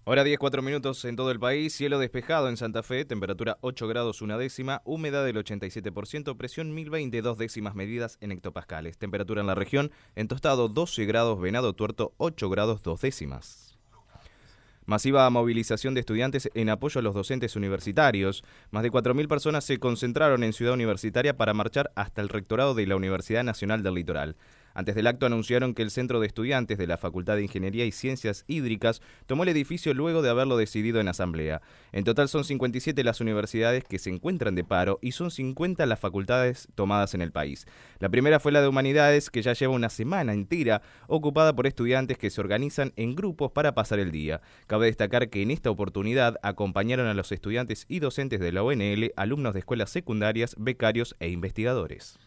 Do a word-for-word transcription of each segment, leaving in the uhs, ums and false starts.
Hora diez, cuatro minutos en todo el país, cielo despejado en Santa Fe, temperatura ocho grados una décima, humedad del ochenta y siete por ciento, presión mil veinte, dos décimas medidas en hectopascales. Temperatura en la región, en Tostado doce grados, Venado Tuerto ocho grados dos décimas. Masiva movilización de estudiantes en apoyo a los docentes universitarios. Más de cuatro mil personas se concentraron en Ciudad Universitaria para marchar hasta el rectorado de la Universidad Nacional del Litoral. Antes del acto anunciaron que el Centro de Estudiantes de la Facultad de Ingeniería y Ciencias Hídricas tomó el edificio luego de haberlo decidido en asamblea. En total son cincuenta y siete las universidades que se encuentran de paro y son cincuenta las facultades tomadas en el país. La primera fue la de Humanidades, que ya lleva una semana entera ocupada por estudiantes que se organizan en grupos para pasar el día. Cabe destacar que en esta oportunidad acompañaron a los estudiantes y docentes de la U N L, alumnos de escuelas secundarias, becarios e investigadores.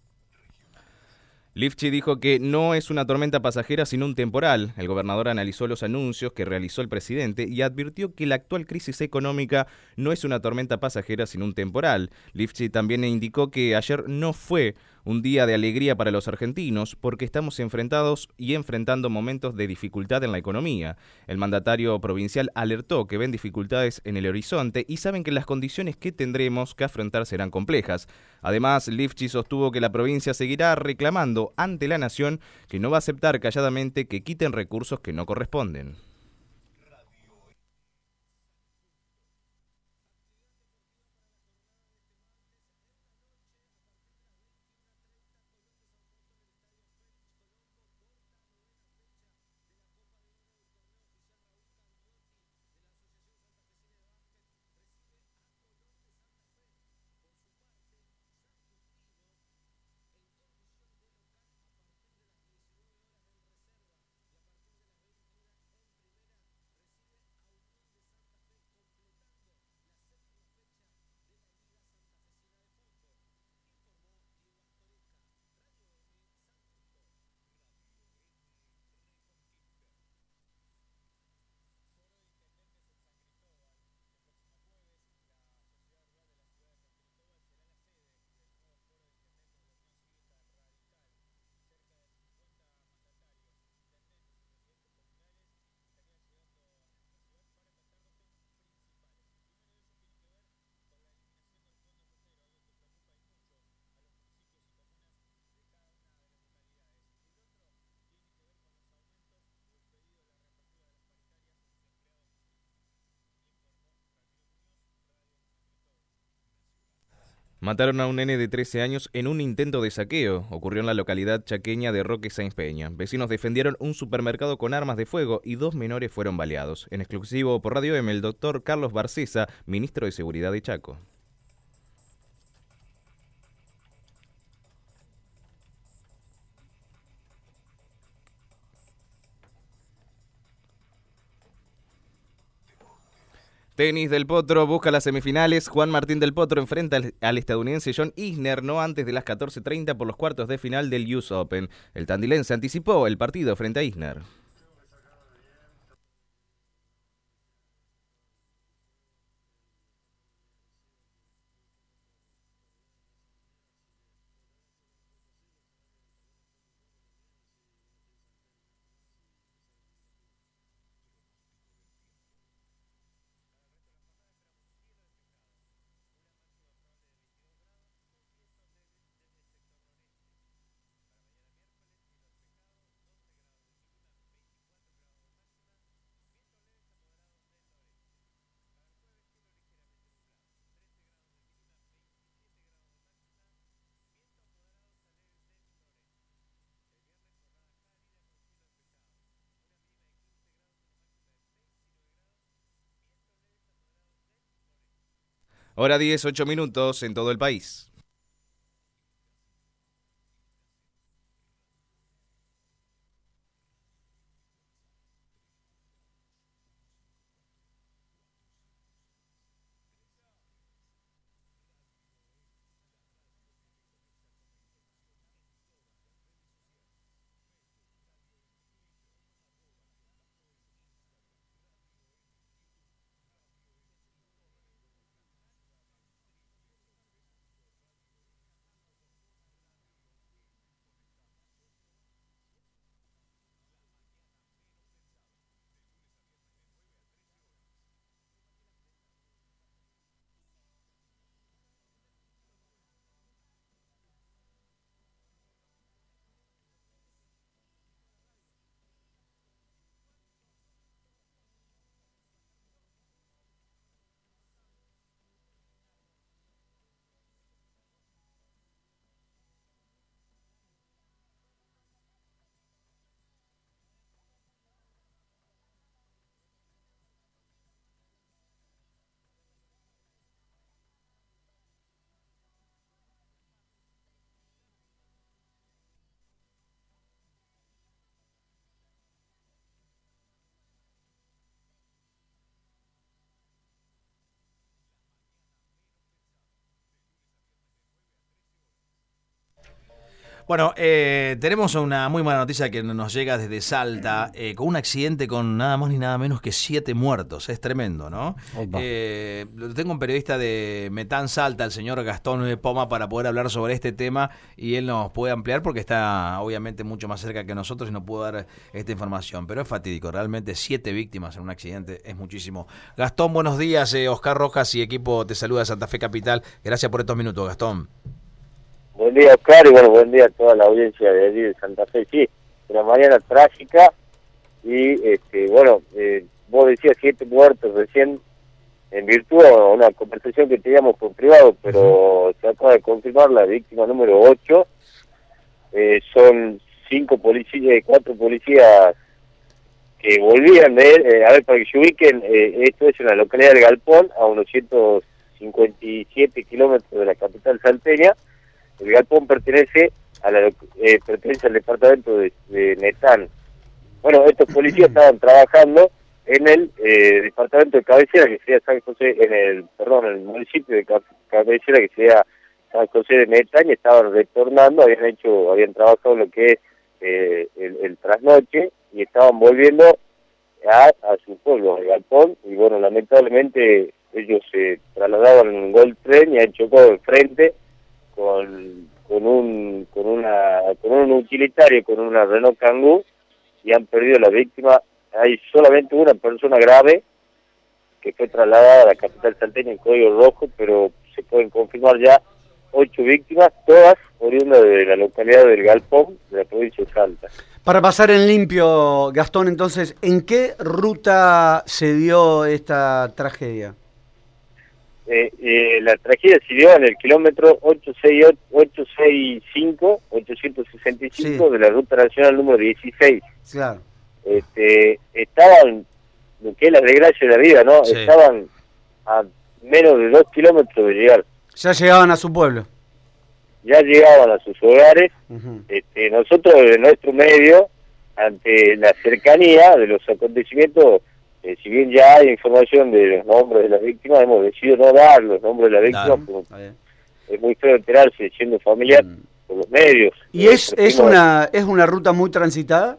Lifchi dijo que no es una tormenta pasajera sino un temporal. El gobernador analizó los anuncios que realizó el presidente y advirtió que la actual crisis económica no es una tormenta pasajera sino un temporal. Lifchi también indicó que ayer no fue un día de alegría para los argentinos porque estamos enfrentados y enfrentando momentos de dificultad en la economía. El mandatario provincial alertó que ven dificultades en el horizonte y saben que las condiciones que tendremos que afrontar serán complejas. Además, Lifchi sostuvo que la provincia seguirá reclamando ante la nación que no va a aceptar calladamente que quiten recursos que no corresponden. Mataron a un nene de trece años en un intento de saqueo. Ocurrió en la localidad chaqueña de Roque Sáenz Peña. Vecinos defendieron un supermercado con armas de fuego y dos menores fueron baleados. En exclusivo por Radio M, el doctor Carlos Barcesa, ministro de Seguridad de Chaco. Tenis del Potro busca las semifinales. Juan Martín del Potro enfrenta al, al estadounidense John Isner no antes de las catorce treinta por los cuartos de final del U S Open. El tandilense anticipó el partido frente a Isner. Hora diez, ocho minutos en todo el país. Bueno, eh, tenemos una muy mala noticia que nos llega desde Salta, eh, con un accidente con nada más ni nada menos que siete muertos. Es tremendo, ¿no? Eh, tengo un periodista de Metán Salta, el señor Gastón Poma, para poder hablar sobre este tema y él nos puede ampliar porque está obviamente mucho más cerca que nosotros y nos pudo dar esta información. Pero es fatídico, realmente siete víctimas en un accidente es muchísimo. Gastón, buenos días. Eh, Oscar Rojas y equipo te saluda de Santa Fe Capital. Gracias por estos minutos, Gastón. Buen día, Oscar, y bueno, buen día a toda la audiencia de allí de Santa Fe. Sí, una mañana trágica y, este, bueno, eh, vos decías siete muertos recién en virtud de una conversación que teníamos por privado, pero se acaba de confirmar la víctima número ocho. Eh, son cinco policías, cuatro policías que volvían de él. Eh, a ver, para que se ubiquen, eh, esto es en la localidad de Galpón, a unos ciento cincuenta y siete kilómetros de la capital salteña. El Galpón pertenece a la eh, pertenece al departamento de, de Metán. Bueno, estos policías estaban trabajando en el eh, departamento de cabecera, que sería San José, en el, perdón, en el municipio de cabecera, que sería San José de Metán, y estaban retornando, habían hecho, habían trabajado lo que es eh, el, el trasnoche, y estaban volviendo a, a su pueblo, el Galpón, y bueno, lamentablemente ellos se trasladaban en un Gol Tren y han chocado de frente con con un con una con un utilitario, con una Renault Kangoo, y han perdido la víctima. Hay solamente una persona grave que fue trasladada a la capital salteña en código rojo, pero se pueden confirmar ya ocho víctimas, todas oriundas de la localidad del Galpón, de la provincia de Salta. Para pasar en limpio, Gastón, entonces, ¿en qué ruta se dio esta tragedia? Eh, eh, la tragedia se dio en el kilómetro ochocientos sesenta y cinco, ochocientos sesenta y cinco sí. de la ruta nacional número dieciséis. Claro. Este, estaban, lo que es la desgracia de la vida, ¿no? Sí. Estaban a menos de dos kilómetros de llegar. Ya llegaban a su pueblo. Ya llegaban a sus hogares. Uh-huh. Este, nosotros, en nuestro medio, ante la cercanía de los acontecimientos, Eh, si bien ya hay información de los nombres de las víctimas, hemos decidido no dar los nombres de las víctimas, claro, porque es muy feo enterarse siendo familiar mm. por los medios. ¿Y eh, es es una es una ruta muy transitada?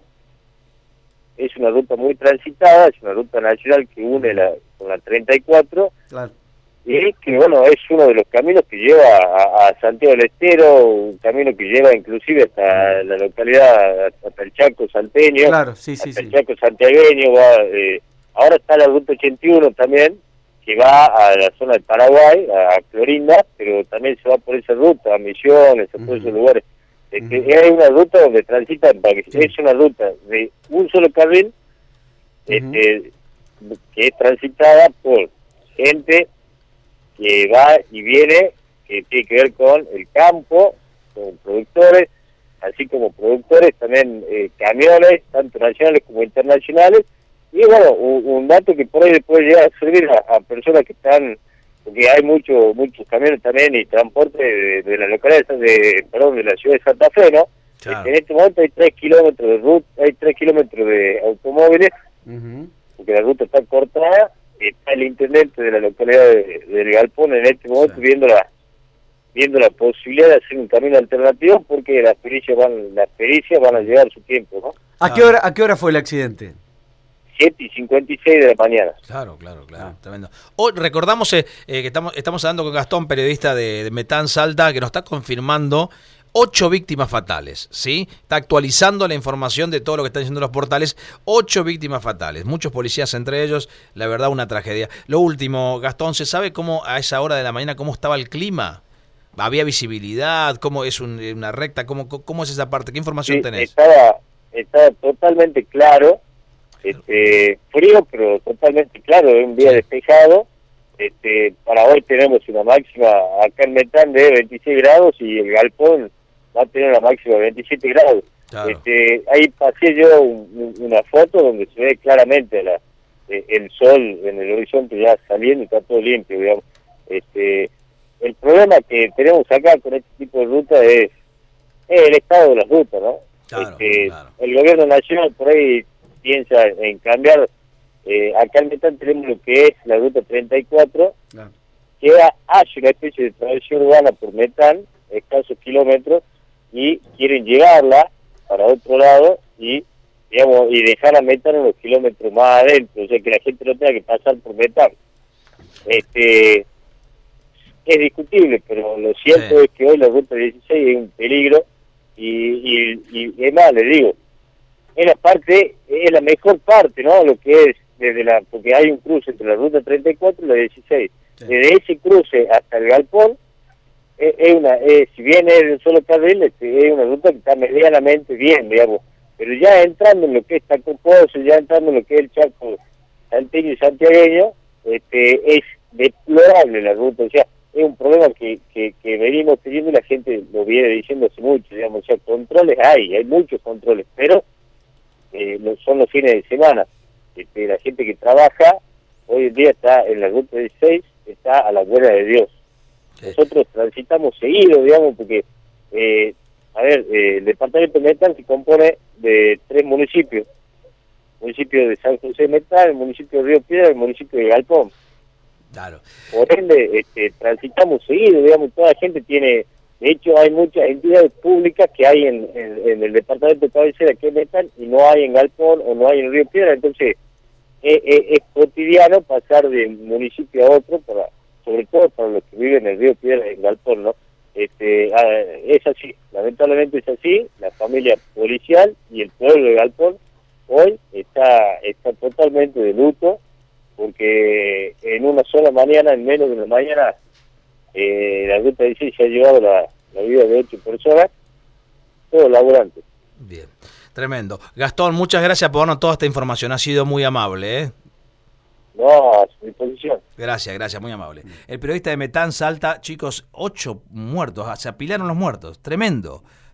Es una ruta muy transitada, es una ruta nacional que une la, con la treinta y cuatro, claro. Y que bueno, es uno de los caminos que lleva a, a Santiago del Estero, un camino que lleva inclusive hasta la localidad, hasta el Chaco salteño, claro, sí, sí, hasta sí. el Chaco santiagueño, va... Eh, ahora está la ruta ochenta y uno también, que va a la zona de Paraguay, a Clorinda, pero también se va por esa ruta, a Misiones, a todos uh-huh. esos lugares. Es que uh-huh. hay una ruta donde transita, sí. es una ruta de un solo carril, uh-huh. este, que es transitada por gente que va y viene, que tiene que ver con el campo, con productores, así como productores, también eh, camiones, tanto nacionales como internacionales. Y bueno, un, un dato que por ahí puede llegar a servir a, a personas que están, porque hay muchos muchos camiones también y transporte de, de la localidad de, perdón, de la ciudad de Santa Fe, ¿no? Claro. En este momento hay tres kilómetros de ruta, hay tres kilómetros de automóviles, uh-huh. porque la ruta está cortada. Está el intendente de la localidad de, del Galpón en este momento sí. viendo la viendo la posibilidad de hacer un camino alternativo, porque las pericias van las pericias van a llegar a su tiempo, ¿no? ¿A qué hora a qué hora fue el accidente? siete y cincuenta y seis de la mañana. Claro, claro, claro, ah. tremendo. Hoy recordamos eh, que estamos estamos hablando con Gastón, periodista de, de Metán Salta, que nos está confirmando ocho víctimas fatales, ¿sí? Está actualizando la información de todo lo que están diciendo los portales. Ocho víctimas fatales, muchos policías entre ellos, la verdad una tragedia. Lo último, Gastón, ¿se sabe cómo a esa hora de la mañana cómo estaba el clima? ¿Había visibilidad? ¿Cómo es un, una recta? ¿Cómo, ¿Cómo es esa parte? ¿Qué información sí, tenés? Estaba, estaba totalmente claro. Este, frío, pero totalmente claro, es un día sí. despejado. Este, para hoy tenemos una máxima acá en Metán de veintiséis grados y el Galpón va a tener una máxima de veintisiete grados. Claro. Este, ahí pasé yo un, una foto donde se ve claramente la, eh, el sol en el horizonte ya saliendo y está todo limpio, digamos. Este, el problema que tenemos acá con este tipo de ruta es, es el estado de las rutas, ¿no? Claro, este, claro. El gobierno nacional por ahí piensa en cambiar. Eh, acá en Metán tenemos lo que es la ruta treinta y cuatro, que hace una especie de travesía urbana por Metán, escasos kilómetros, y quieren llevarla para otro lado y digamos y dejar a Metán unos kilómetros más adentro, o sea que la gente no tenga que pasar por Metán. Este es discutible, pero lo cierto sí. es que hoy la ruta dieciséis es un peligro y, y, y es más, le digo, es la parte, es la mejor parte, ¿no? Lo que es desde la, porque hay un cruce entre la ruta treinta y cuatro y la dieciséis. Sí. Desde ese cruce hasta el Galpón, es, es una, es, si bien es de un solo carril, es, es una ruta que está medianamente bien, digamos. Pero ya entrando en lo que es Taco Pozo, ya entrando en lo que es el Chaco salteño y santiagueño, este, es deplorable la ruta, o sea, es un problema que, que, que venimos teniendo y la gente lo viene diciendo hace mucho, digamos, o sea, controles hay, hay muchos controles, pero eh, son los fines de semana. Este, la gente que trabaja hoy en día está en la ruta dieciséis, está a la buena de Dios. Sí. Nosotros transitamos seguido, digamos, porque, eh, a ver, eh, el departamento de Metán se compone de tres municipios, el municipio de San José de Metán, el municipio de Río Piedra y el municipio de Galpón. Claro. Por ende, este, transitamos seguido, digamos, toda la gente tiene, de hecho hay muchas entidades públicas que hay en, en, en el departamento de cabecera que Metán y no hay en Galpón o no hay en Río Piedra, entonces es, es, es cotidiano pasar de un municipio a otro, para, sobre todo para los que viven en el Río Piedra y en Galpón, ¿no? Este, es así, lamentablemente es así, la familia policial y el pueblo de Galpón hoy está, está totalmente de luto, porque en una sola mañana, en menos de una mañana, eh, la ruta dieciséis se ha llevado la, la vida de ocho personas, todos laburantes. Bien, tremendo. Gastón, muchas gracias por darnos toda esta información, ha sido muy amable, ¿eh? No, a su disposición. Gracias, gracias, muy amable. El periodista de Metán Salta, chicos, ocho muertos, se apilaron los muertos, tremendo.